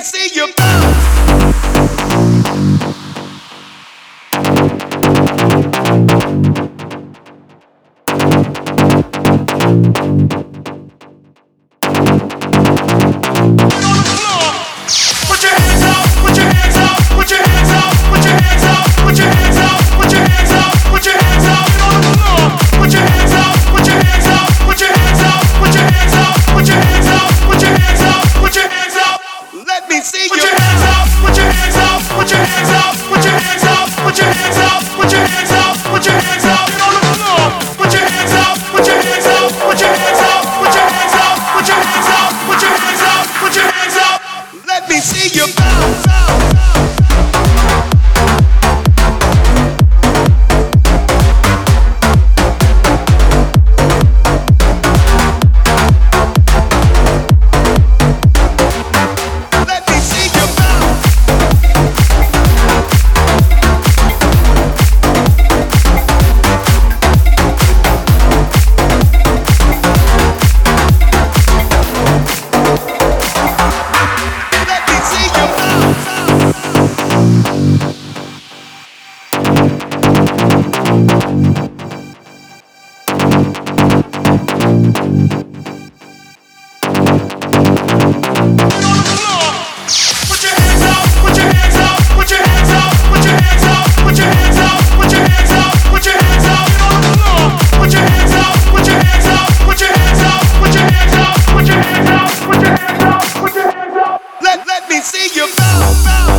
see you bounce. Put your hands up, put your hands up, put your hands up, put your hands up, put your hands up, put your hands up, put your hands up on the floor. Put your hands up, put your hands up, put your hands up, put your hands up, put your hands up, put your hands up, put your hands up. Let me see you. Put your hands up, put your hands up, put your hands up, put your hands up, put your hands up, put your hands up, put your hands up on the floor. Put your hands up, put your hands up, put your hands up, put your hands up, put your hands up, put your hands up, put your hands up. Let me see you bounce. Let me see you bounce.